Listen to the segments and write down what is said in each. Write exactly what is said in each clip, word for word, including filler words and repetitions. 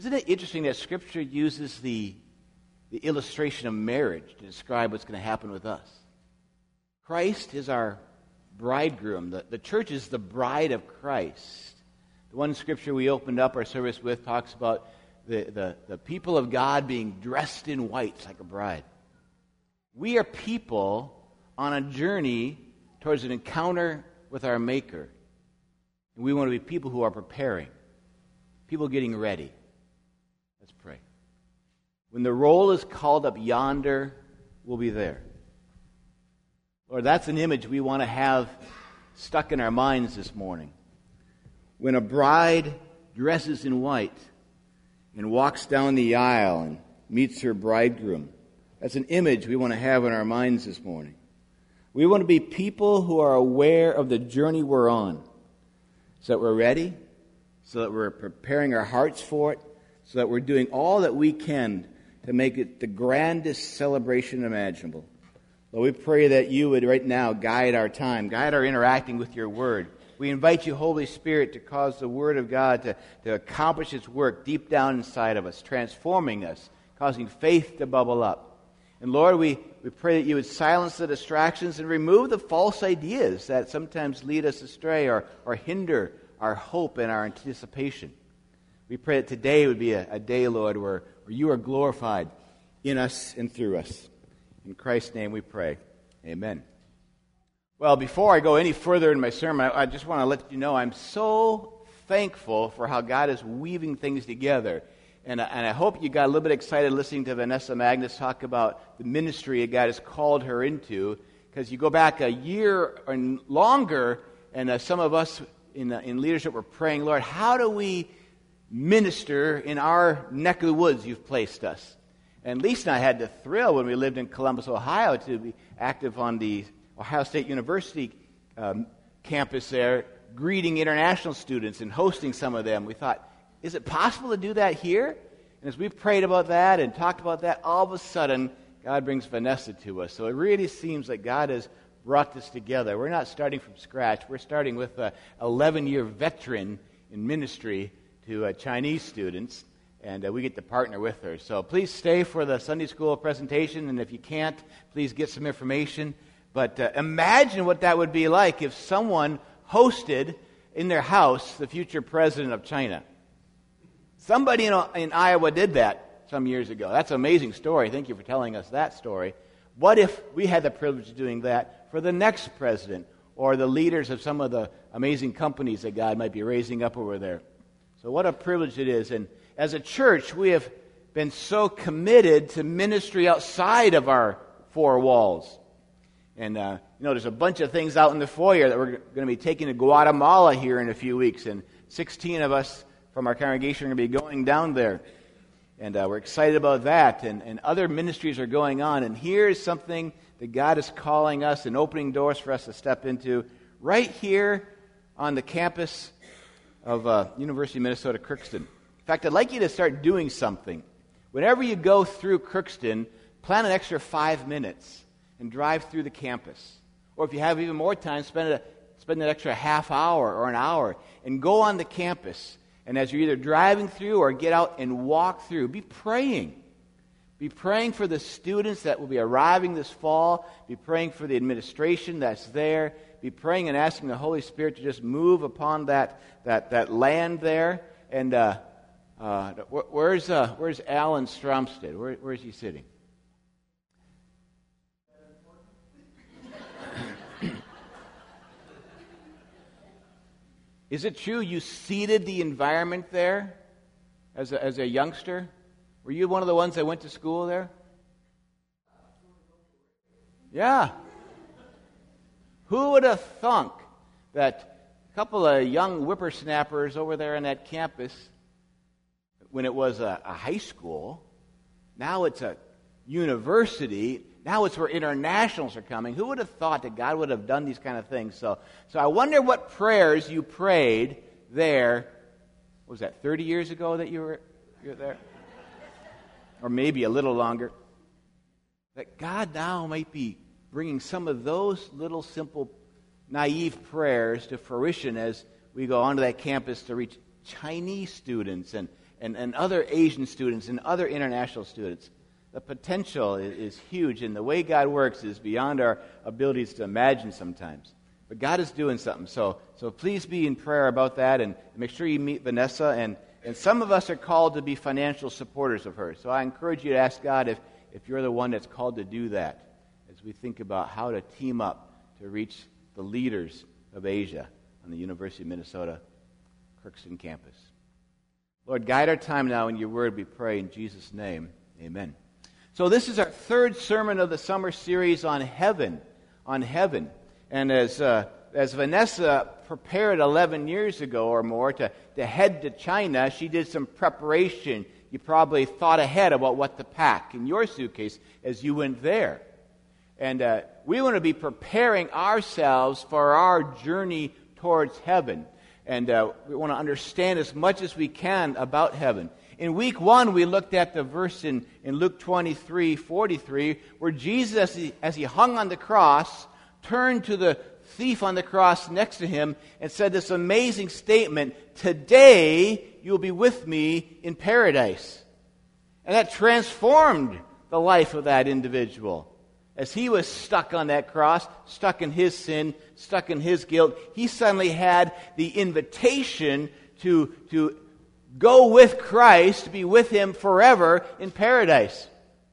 Isn't it interesting that Scripture uses the, the illustration of marriage to describe what's going to happen with us? Christ is our bridegroom. The, the church is the bride of Christ. The one Scripture we opened up our service with talks about the, the, the people of God being dressed in white like a bride. We are people on a journey towards an encounter with our Maker. And we want to be people who are preparing, people getting ready. Let's pray. When the roll is called up yonder, we'll be there. Lord, that's an image we want to have stuck in our minds this morning. When a bride dresses in white and walks down the aisle and meets her bridegroom, that's an image we want to have in our minds this morning. We want to be people who are aware of the journey we're on, so that we're ready, so that we're preparing our hearts for it, so that we're doing all that we can to make it the grandest celebration imaginable. Lord, we pray that you would right now guide our time, guide our interacting with your word. We invite you, Holy Spirit, to cause the word of God to, to accomplish its work deep down inside of us, transforming us, causing faith to bubble up. And Lord, we, we pray that you would silence the distractions and remove the false ideas that sometimes lead us astray or, or hinder our hope and our anticipation. We pray that today would be a, a day, Lord, where, where you are glorified in us and through us. In Christ's name we pray. Amen. Well, before I go any further in my sermon, I, I just want to let you know I'm so thankful for how God is weaving things together. And, and I hope you got a little bit excited listening to Vanessa Magnus talk about the ministry that God has called her into, because you go back a year or longer, and uh, some of us in, uh, in leadership were praying, Lord, how do we minister in our neck of the woods you've placed us? And Lisa and I had the thrill when we lived in Columbus, Ohio, to be active on the Ohio State University um, campus there, greeting international students and hosting some of them. We thought, is it possible to do that here? And as we prayed about that and talked about that, all of a sudden, God brings Vanessa to us. So it really seems like God has brought this together. We're not starting from scratch. We're starting with an eleven-year veteran in ministry to uh, Chinese students, and uh, we get to partner with her. So please stay for the Sunday school presentation, and if you can't, please get some information. But uh, imagine what that would be like if someone hosted in their house the future president of China. Somebody in, in Iowa did that some years ago. That's an amazing story. Thank you for telling us that story. What if we had the privilege of doing that for the next president or the leaders of some of the amazing companies that God might be raising up over there? So what a privilege it is. And as a church, we have been so committed to ministry outside of our four walls. And, uh, you know, there's a bunch of things out in the foyer that we're going to be taking to Guatemala here in a few weeks. And sixteen of us from our congregation are going to be going down there. And uh, we're excited about that. And, and other ministries are going on. And here's something that God is calling us and opening doors for us to step into right here on the campus of uh, University of Minnesota, Crookston. In fact, I'd like you to start doing something. Whenever you go through Crookston, plan an extra five minutes and drive through the campus. Or if you have even more time, spend, a, spend an extra half hour or an hour and go on the campus. And as you're either driving through or get out and walk through, be praying. Be praying for the students that will be arriving this fall. Be praying for the administration that's there. Be praying and asking the Holy Spirit to just move upon that that, that land there. And uh, uh, where's uh, where's Alan Stromstead? Where, where is he sitting? Is it true you seeded the environment there as a, as a youngster? Were you one of the ones that went to school there? Yeah. Who would have thunk that a couple of young whippersnappers over there on that campus, when it was a, a high school, now it's a university, now it's where internationals are coming. Who would have thought that God would have done these kind of things? So, so I wonder what prayers you prayed there. What was that, thirty years ago that you were, you were there? Or maybe a little longer. That God now might be bringing some of those little simple naive prayers to fruition as we go onto that campus to reach Chinese students and, and, and other Asian students and other international students. The potential is, is huge, and the way God works is beyond our abilities to imagine sometimes. But God is doing something. So so please be in prayer about that, and make sure you meet Vanessa. And, and some of us are called to be financial supporters of her. So I encourage you to ask God if, if you're the one that's called to do that as we think about how to team up to reach the leaders of Asia on the University of Minnesota Crookston campus. Lord, guide our time now in your word, we pray in Jesus' name. Amen. So this is our third sermon of the summer series on heaven, on heaven. And as uh, as Vanessa prepared eleven years ago or more to, to head to China, she did some preparation. You probably thought ahead about what to pack in your suitcase as you went there. And uh, we want to be preparing ourselves for our journey towards heaven. And uh, we want to understand as much as we can about heaven. In week one, we looked at the verse in, in Luke twenty-three forty-three, where Jesus, as he, as he hung on the cross, turned to the thief on the cross next to him and said this amazing statement, "Today you'll be with me in paradise." And that transformed the life of that individual. As he was stuck on that cross, stuck in his sin, stuck in his guilt, he suddenly had the invitation to, to go with Christ, to be with him forever in paradise.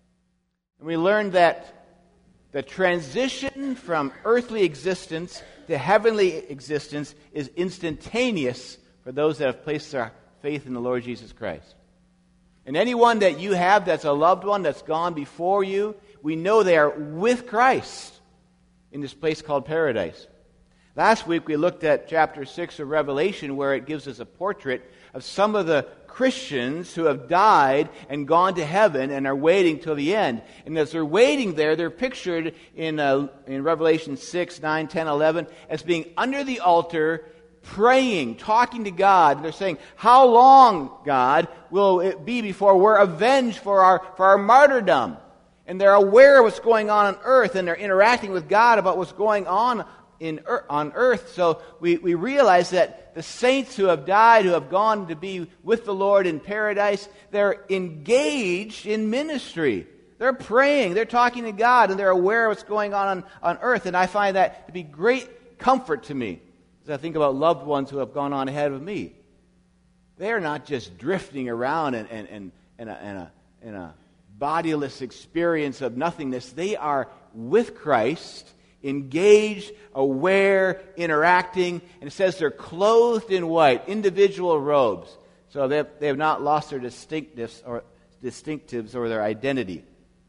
And we learned that the transition from earthly existence to heavenly existence is instantaneous for those that have placed their faith in the Lord Jesus Christ. And anyone that you have that's a loved one that's gone before you, we know they are with Christ in this place called paradise. Last week we looked at chapter six of Revelation, where it gives us a portrait of some of the Christians who have died and gone to heaven and are waiting till the end. And as they're waiting there, they're pictured in uh, in Revelation six, nine, ten, eleven as being under the altar, praying, talking to God. And they're saying, "How long, God, will it be before we're avenged for our for our martyrdom?" And they're aware of what's going on on earth, and they're interacting with God about what's going on in on earth. So we, we realize that the saints who have died, who have gone to be with the Lord in paradise, they're engaged in ministry. They're praying, they're talking to God, and they're aware of what's going on on, on earth. And I find that to be great comfort to me as I think about loved ones who have gone on ahead of me. They're not just drifting around in, in, in, in, a, in, a, in a bodiless experience of nothingness. They are with Christ, engaged, aware, interacting, and it says they're clothed in white, individual robes. So they have, they have not lost their distinctives or distinctives or their identity.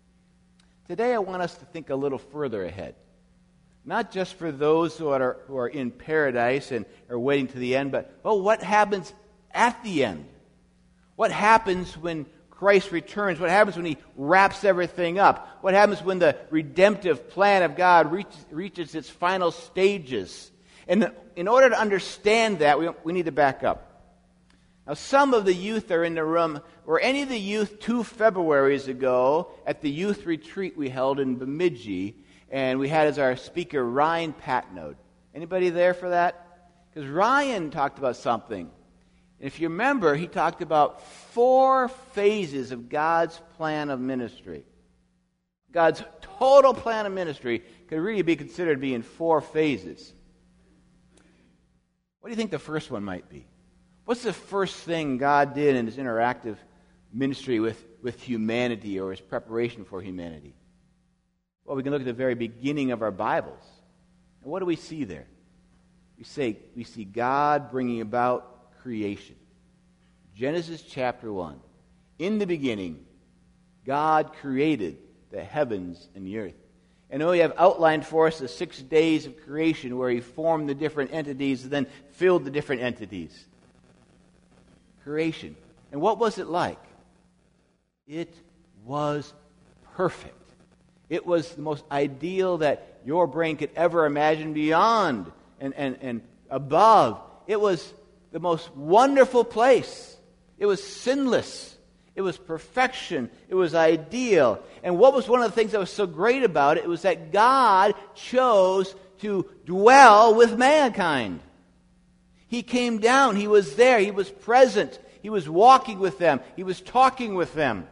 Today I want us to think a little further ahead. Not just for those who are who are in paradise and are waiting to the end, but oh, what happens at the end? What happens when Christ returns? What happens when he wraps everything up? What happens when the redemptive plan of God reaches, reaches its final stages? And in order to understand that, we, we need to back up. Now, some of the youth are in the room. Were any of the youth two Februaries ago at the youth retreat we held in Bemidji, and we had as our speaker Ryan Patnode? Anybody there for that? Because Ryan talked about something. If you remember, he talked about four phases of God's plan of ministry. God's total plan of ministry could really be considered to be in four phases. What do you think the first one might be? What's the first thing God did in his interactive ministry with, with humanity, or his preparation for humanity? Well, we can look at the very beginning of our Bibles. And what do we see there? We say we see God bringing about creation. Genesis chapter one. In the beginning, God created the heavens and the earth. And we have outlined for us the six days of creation where he formed the different entities and then filled the different entities. Creation. And what was it like? It was perfect. It was the most ideal that your brain could ever imagine, beyond and, and, and above. It was the most wonderful place. It was sinless. It was perfection. It was ideal. And what was one of the things that was so great about it? It was that God chose to dwell with mankind. He came down. He was there. He was present. He was walking with them. He was talking with them.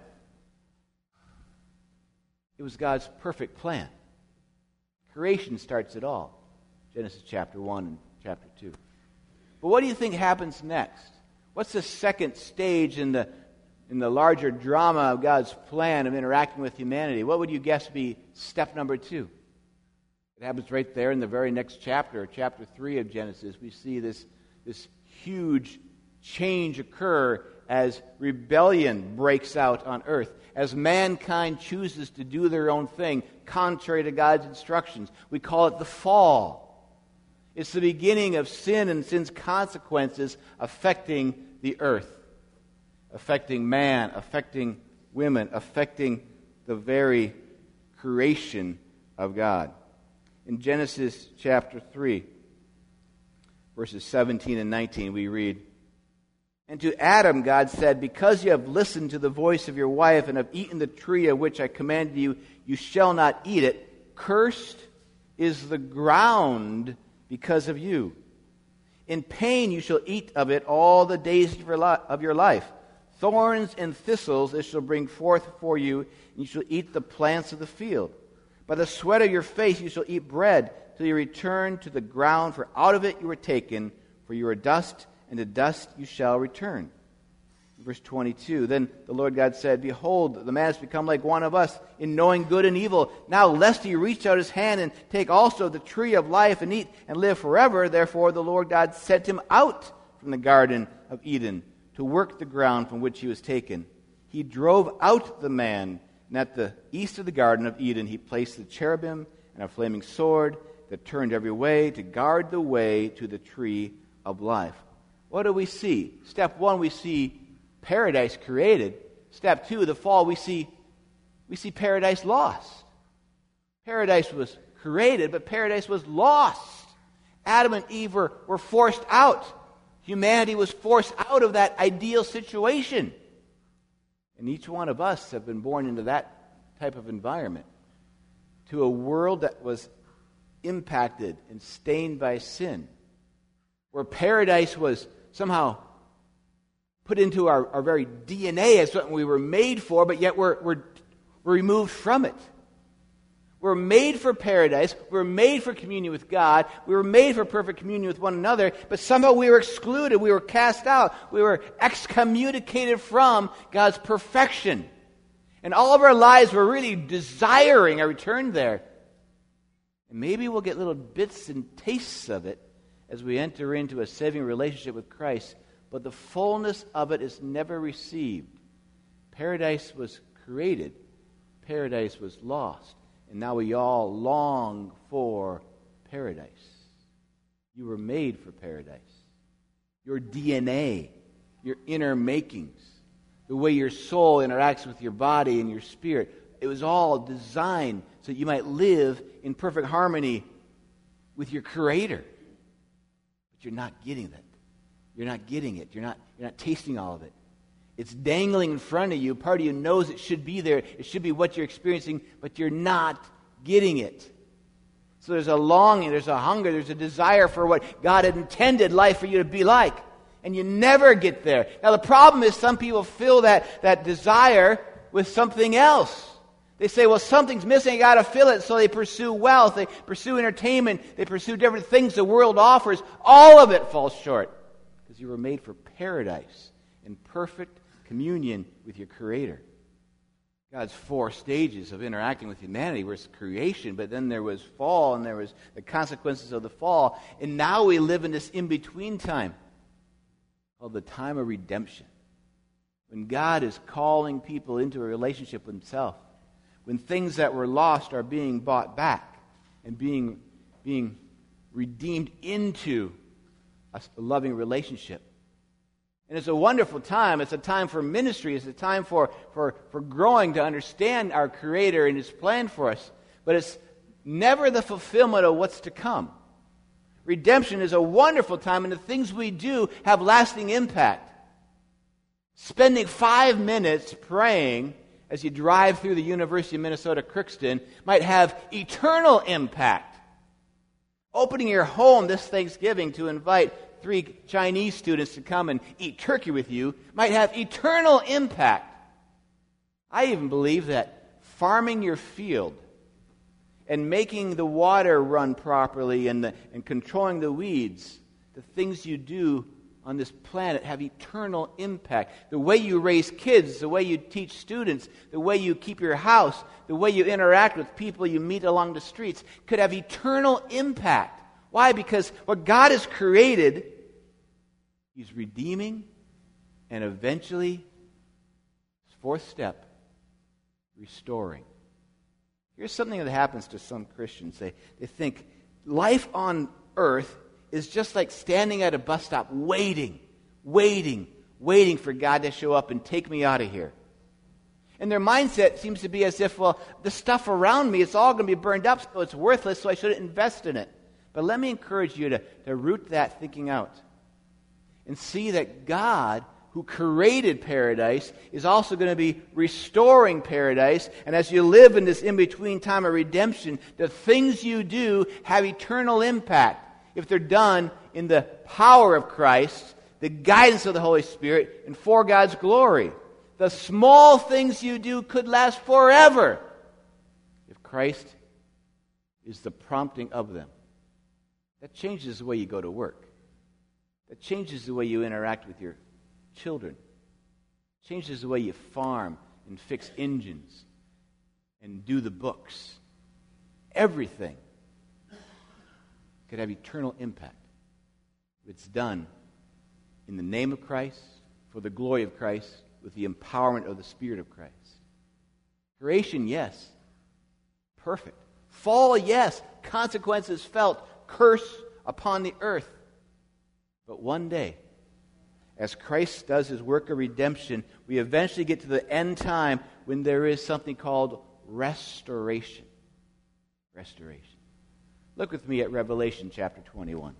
It was God's perfect plan. Creation starts it all. Genesis chapter one and chapter two. But what do you think happens next? What's the second stage in the in the larger drama of God's plan of interacting with humanity? What would you guess be step number two? It happens right there in the very next chapter, chapter three of Genesis. We see this, this huge change occur as rebellion breaks out on earth, as mankind chooses to do their own thing, contrary to God's instructions. We call it the fall. It's the beginning of sin and sin's consequences affecting the earth, affecting man, affecting women, affecting the very creation of God. In Genesis chapter three, verses seventeen and nineteen, we read, "And to Adam God said, because you have listened to the voice of your wife and have eaten the tree of which I commanded you, you shall not eat it. Cursed is the ground because of you. In pain you shall eat of it all the days of your, li- of your life. Thorns and thistles it shall bring forth for you, and you shall eat the plants of the field. By the sweat of your face you shall eat bread, till you return to the ground, for out of it you were taken, for you are dust, and to dust you shall return." Verse twenty-two, "Then the Lord God said, Behold, the man has become like one of us in knowing good and evil. Now lest he reach out his hand and take also the tree of life and eat and live forever. Therefore the Lord God sent him out from the Garden of Eden to work the ground from which he was taken. He drove out the man, and at the east of the Garden of Eden he placed the cherubim and a flaming sword that turned every way to guard the way to the tree of life." What do we see? Step one, we see paradise created. Step two, the fall, we see we see paradise lost. Paradise was created, but paradise was lost. Adam and Eve were, were forced out. Humanity was forced out of that ideal situation. And each one of us have been born into that type of environment, to a world that was impacted and stained by sin, where paradise was somehow put into our, our very D N A as something we were made for, but yet we're, we're, we're removed from it. We're made for paradise. We're made for communion with God. We were made for perfect communion with one another, but somehow we were excluded. We were cast out. We were excommunicated from God's perfection. And all of our lives were really desiring a return there. And maybe we'll get little bits and tastes of it as we enter into a saving relationship with Christ, but the fullness of it is never received. Paradise was created. Paradise was lost. And now we all long for paradise. You were made for paradise. Your D N A, your inner makings, the way your soul interacts with your body and your spirit, it was all designed so that you might live in perfect harmony with your Creator. But you're not getting it. You're not getting it. You're not, you're not tasting all of it. It's dangling in front of you. Part of you knows it should be there. It should be what you're experiencing, but you're not getting it. So there's a longing, there's a hunger, there's a desire for what God had intended life for you to be like. And you never get there. Now the problem is some people fill that, that desire with something else. They say, well, something's missing, I got to fill it. So they pursue wealth, they pursue entertainment, they pursue different things the world offers. All of it falls short. Because you were made for paradise in perfect communion with your Creator. God's four stages of interacting with humanity was creation, but then there was fall, and there was the consequences of the fall. And now we live in this in-between time called the time of redemption. When God is calling people into a relationship with Himself. When things that were lost are being bought back and being, being redeemed into a loving relationship. And it's a wonderful time. It's a time for ministry. It's a time for, for, for growing to understand our Creator and His plan for us. But it's never the fulfillment of what's to come. Redemption is a wonderful time, and the things we do have lasting impact. Spending five minutes praying as you drive through the University of Minnesota Crookston might have eternal impact. Opening your home this Thanksgiving to invite three Chinese students to come and eat turkey with you might have eternal impact. I even believe that farming your field and making the water run properly and, the, and controlling the weeds, the things you do on this planet have eternal impact. The way you raise kids, the way you teach students, the way you keep your house, the way you interact with people you meet along the streets could have eternal impact. Why? Because what God has created, He's redeeming, and eventually, fourth step, restoring. Here's something that happens to some Christians. They, they think life on earth is just like standing at a bus stop waiting, waiting, waiting for God to show up and take me out of here. And their mindset seems to be as if, well, the stuff around me, it's all going to be burned up, so it's worthless, so I shouldn't invest in it. But let me encourage you to, to root that thinking out and see that God, who created paradise, is also going to be restoring paradise. And as you live in this in-between time of redemption, the things you do have eternal impact if they're done in the power of Christ, the guidance of the Holy Spirit, and for God's glory. The small things you do could last forever if Christ is the prompting of them. That changes the way you go to work. That changes the way you interact with your children. It changes the way you farm and fix engines and do the books. Everything could have eternal impact if it's done in the name of Christ, for the glory of Christ, with the empowerment of the Spirit of Christ. Creation, yes. Perfect. Fall, yes. Consequences felt. Curse upon the earth. But one day, as Christ does His work of redemption, we eventually get to the end time when there is something called restoration. Restoration. Look with me at Revelation chapter twenty-one.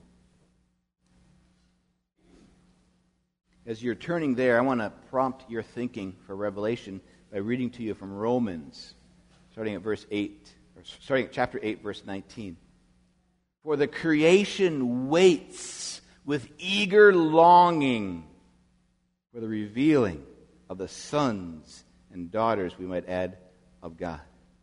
As you're turning there, I want to prompt your thinking for Revelation by reading to you from Romans, starting at verse eight, or starting at chapter eight, verse nineteen. For the creation waits with eager longing for the revealing of the sons and daughters, we might add, of God.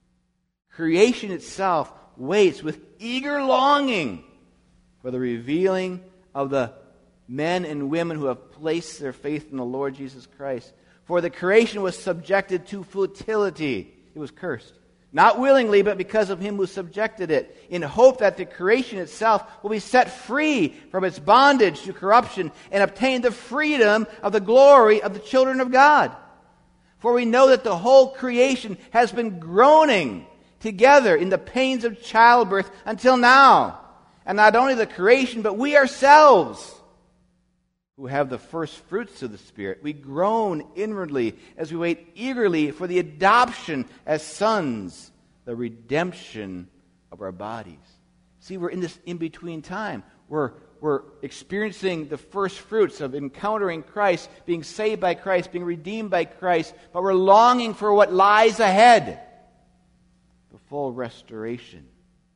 Creation itself waits with eager longing for the revealing of the men and women who have placed their faith in the Lord Jesus Christ. For the creation was subjected to futility. It was cursed. Not willingly, but because of Him who subjected it, in hope that the creation itself will be set free from its bondage to corruption and obtain the freedom of the glory of the children of God. For we know that the whole creation has been groaning together in the pains of childbirth until now. And not only the creation, but we ourselves, who have the first fruits of the Spirit, we groan inwardly as we wait eagerly for the adoption as sons, the redemption of our bodies. See, we're in this in-between time. We're, we're experiencing the first fruits of encountering Christ, being saved by Christ, being redeemed by Christ, but we're longing for what lies ahead, the full restoration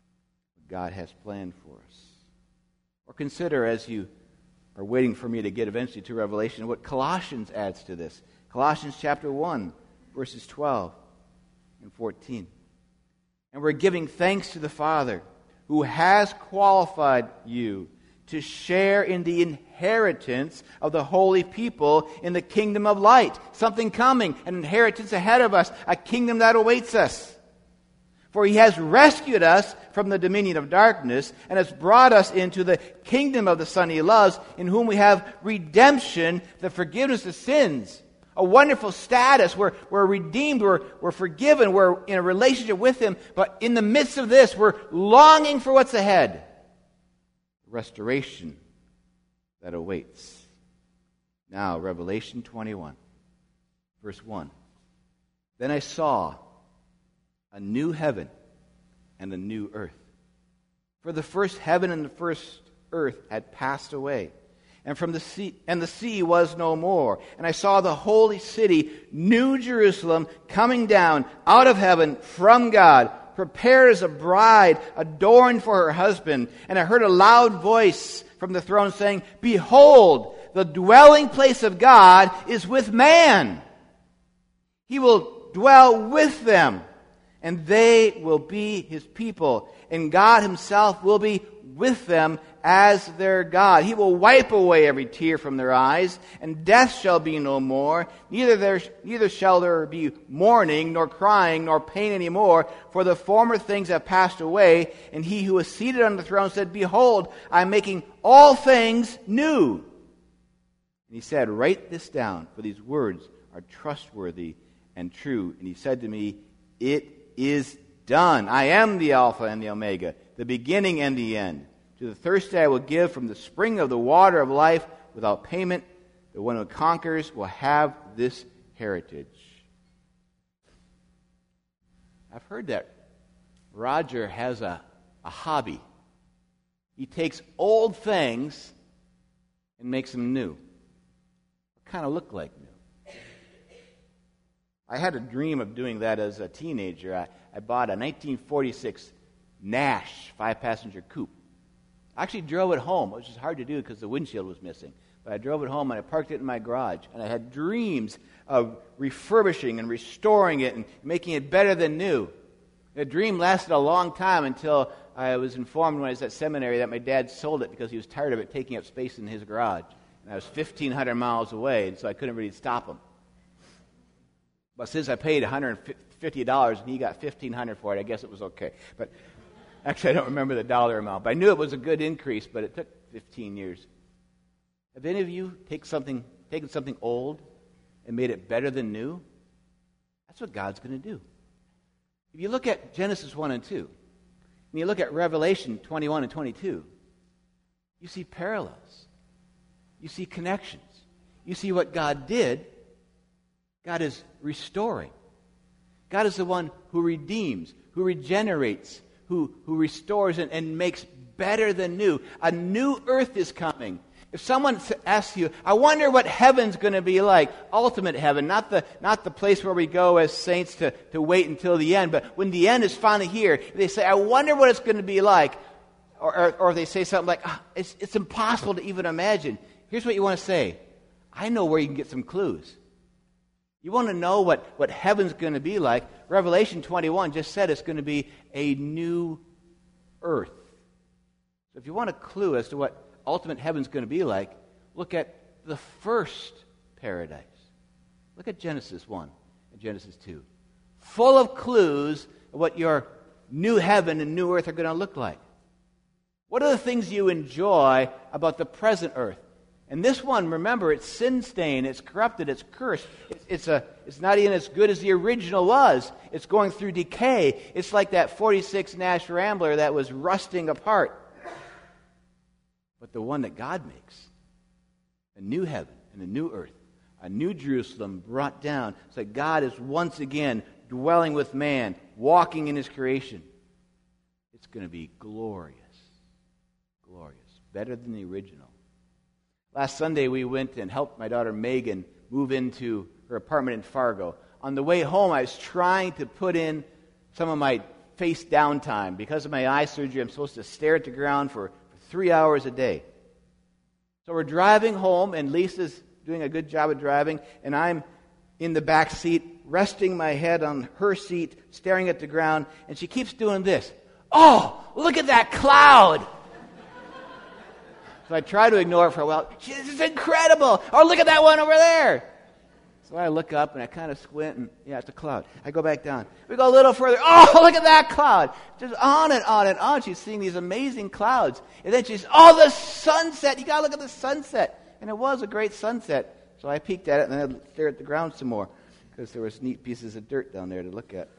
God has planned for us. Or consider, as you are waiting for me to get eventually to Revelation, what Colossians adds to this. Colossians chapter one, verses twelve and fourteen. And we're giving thanks to the Father who has qualified you to share in the inheritance of the holy people in the kingdom of light. Something coming, an inheritance ahead of us, a kingdom that awaits us. For He has rescued us from the dominion of darkness and has brought us into the kingdom of the Son He loves, in whom we have redemption, the forgiveness of sins. A wonderful status. We're, we're redeemed, we're, we're forgiven, we're in a relationship with Him. But in the midst of this, we're longing for what's ahead. Restoration that awaits. Now, Revelation twenty-one, verse one. Then I saw a new heaven and a new earth. For the first heaven and the first earth had passed away, and from the sea and the sea was no more. And I saw the holy city, New Jerusalem, coming down out of heaven from God, prepared as a bride, adorned for her husband. And I heard a loud voice from the throne saying, Behold, the dwelling place of God is with man. He will dwell with them, and they will be his people. And God himself will be with them as their God. He will wipe away every tear from their eyes, and death shall be no more. Neither there, neither shall there be mourning, nor crying, nor pain any more, for the former things have passed away. And he who was seated on the throne said, Behold, I am making all things new. And he said, Write this down, for these words are trustworthy and true. And he said to me, It is done. I am the Alpha and the Omega, the beginning and the end. To the thirsty I will give from the spring of the water of life without payment. The one who conquers will have this heritage. I've heard that Roger has a, a hobby. He takes old things and makes them new. What kind of look like new? I had a dream of doing that as a teenager. I, I bought a nineteen forty-six Nash five-passenger coupe. I actually drove it home, which is hard to do because the windshield was missing. But I drove it home and I parked it in my garage. And I had dreams of refurbishing and restoring it and making it better than new. The dream lasted a long time until I was informed when I was at seminary that my dad sold it because he was tired of it taking up space in his garage. And I was fifteen hundred miles away, and so I couldn't really stop him. But since I paid one hundred fifty dollars and he got fifteen hundred dollars for it, I guess it was okay. But actually, I don't remember the dollar amount, but I knew it was a good increase, but it took fifteen years. Have any of you take something, taken something old and made it better than new? That's what God's going to do. If you look at Genesis one and two, and you look at Revelation twenty-one and twenty-two, you see parallels. You see connections. You see what God did. God is restoring. God is the one who redeems, who regenerates, who, who restores and, and makes better than new. A new earth is coming. If someone asks you, I wonder what heaven's going to be like, ultimate heaven, not the not the place where we go as saints to, to wait until the end, but when the end is finally here, they say, I wonder what it's going to be like. Or, or, or they say something like, oh, it's, it's impossible to even imagine. Here's what you want to say. I know where you can get some clues. You want to know what, what heaven's going to be like? Revelation twenty-one just said it's going to be a new earth. So if you want a clue as to what ultimate heaven's going to be like, look at the first paradise. Look at Genesis one and Genesis two. Full of clues of what your new heaven and new earth are going to look like. What are the things you enjoy about the present earth? And this one, remember, it's sin-stained, it's corrupted, it's cursed. It's, it's, a, it's not even as good as the original was. It's going through decay. It's like that forty-six Nash Rambler that was rusting apart. But the one that God makes, a new heaven and a new earth, a new Jerusalem brought down, so that God is once again dwelling with man, walking in his creation. It's going to be glorious. Glorious. Better than the original. Last Sunday, we went and helped my daughter Megan move into her apartment in Fargo. On the way home, I was trying to put in some of my face down time. Because of my eye surgery, I'm supposed to stare at the ground for, for three hours a day. So we're driving home, and Lisa's doing a good job of driving, and I'm in the back seat, resting my head on her seat, staring at the ground, and she keeps doing this. Oh, look at that cloud! So I try to ignore it for a while. This is incredible! Oh, look at that one over there! So I look up and I kind of squint and, yeah, it's a cloud. I go back down. We go a little further. Oh, look at that cloud! Just on and on and on. She's seeing these amazing clouds. And then she's, oh, the sunset! You gotta look at the sunset! And it was a great sunset. So I peeked at it and then I stared at the ground some more because there was neat pieces of dirt down there to look at.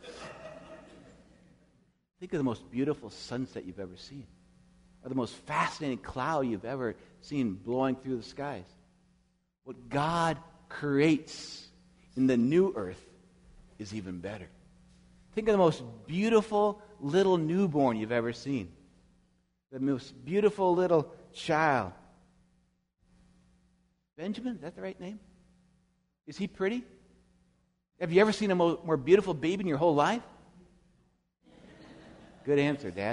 Think of the most beautiful sunset you've ever seen. Or the most fascinating cloud you've ever seen blowing through the skies. What God creates in the new earth is even better. Think of the most beautiful little newborn you've ever seen. The most beautiful little child. Benjamin, is that the right name? Is he pretty? Have you ever seen a more, more beautiful baby in your whole life? Good answer, Dad.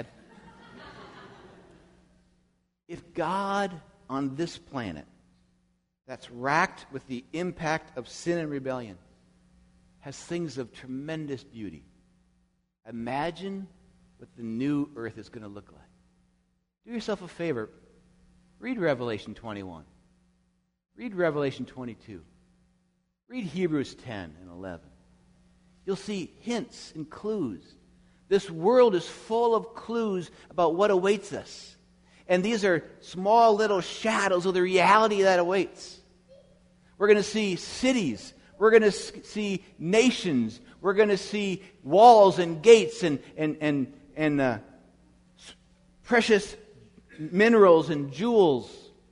If God on this planet that's racked with the impact of sin and rebellion has things of tremendous beauty, imagine what the new earth is going to look like. Do yourself a favor. Read Revelation twenty-one. Read Revelation twenty-two. Read Hebrews ten and eleven. You'll see hints and clues. This world is full of clues about what awaits us. And these are small little shadows of the reality that awaits. We're going to see cities. We're going to see nations. We're going to see walls and gates and, and, and, and uh, precious minerals and jewels.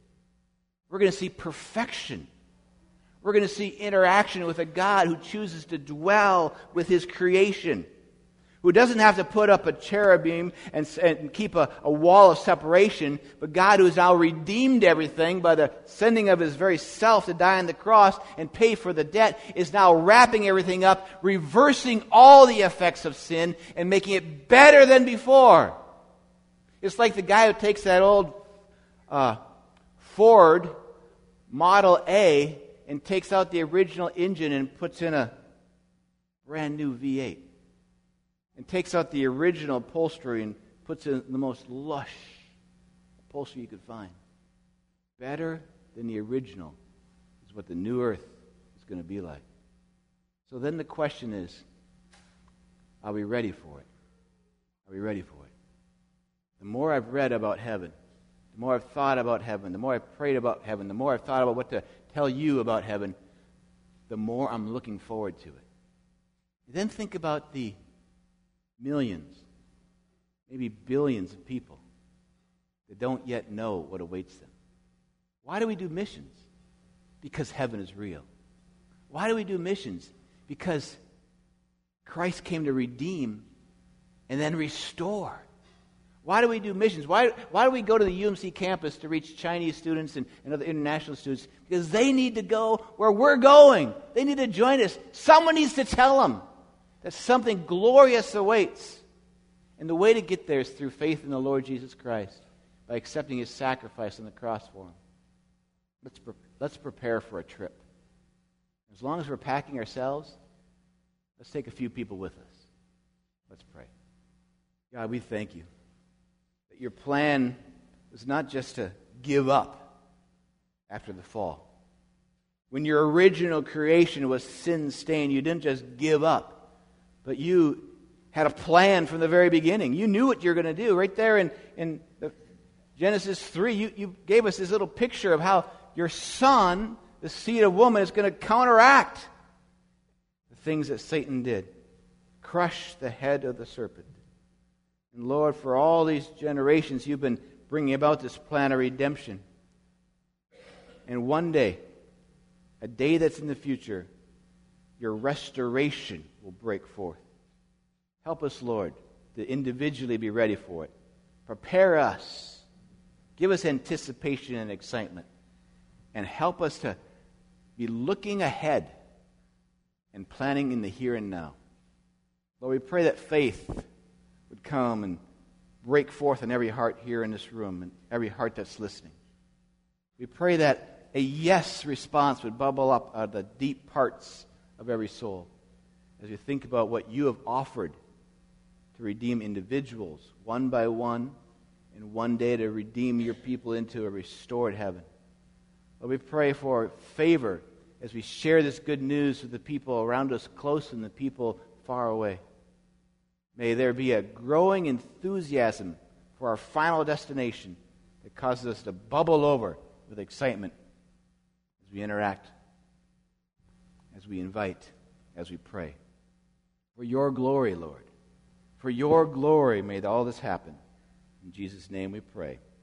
We're going to see perfection. We're going to see interaction with a God who chooses to dwell with His creation, who doesn't have to put up a cherubim and, and keep a, a wall of separation, but God who has now redeemed everything by the sending of His very self to die on the cross and pay for the debt, is now wrapping everything up, reversing all the effects of sin and making it better than before. It's like the guy who takes that old uh, Ford Model A and takes out the original engine and puts in a brand new V eight. And takes out the original upholstery and puts in the most lush upholstery you could find. Better than the original is what the new earth is going to be like. So then the question is, are we ready for it? Are we ready for it? The more I've read about heaven, the more I've thought about heaven, the more I've prayed about heaven, the more I've thought about what to tell you about heaven, the more I'm looking forward to it. Then think about the millions, maybe billions of people that don't yet know what awaits them. Why do we do missions? Because heaven is real. Why do we do missions? Because Christ came to redeem and then restore. Why do we do missions? Why, why do we go to the U M C campus to reach Chinese students and, and other international students? Because they need to go where we're going. They need to join us. Someone needs to tell them that something glorious awaits. And the way to get there is through faith in the Lord Jesus Christ, by accepting His sacrifice on the cross for them. Let's, pre- let's prepare for a trip. As long as we're packing ourselves, let's take a few people with us. Let's pray. God, we thank You that Your plan was not just to give up after the fall. When Your original creation was sin-stained, You didn't just give up, but You had a plan from the very beginning. You knew what you were going to do. Right there in, in the Genesis three, you, you gave us this little picture of how Your Son, the seed of woman, is going to counteract the things that Satan did. Crush the head of the serpent. And Lord, for all these generations, You've been bringing about this plan of redemption. And one day, a day that's in the future, Your restoration will break forth. Help us, Lord, to individually be ready for it. Prepare us. Give us anticipation and excitement. And help us to be looking ahead and planning in the here and now. Lord, we pray that faith would come and break forth in every heart here in this room and every heart that's listening. We pray that a yes response would bubble up out of the deep parts of every soul as we think about what You have offered to redeem individuals one by one, and one day to redeem Your people into a restored heaven. Lord, we pray for favor as we share this good news with the people around us close and the people far away. May there be a growing enthusiasm for our final destination that causes us to bubble over with excitement as we interact, as we invite, as we pray. For Your glory, Lord. For Your glory, may all this happen. In Jesus' name we pray.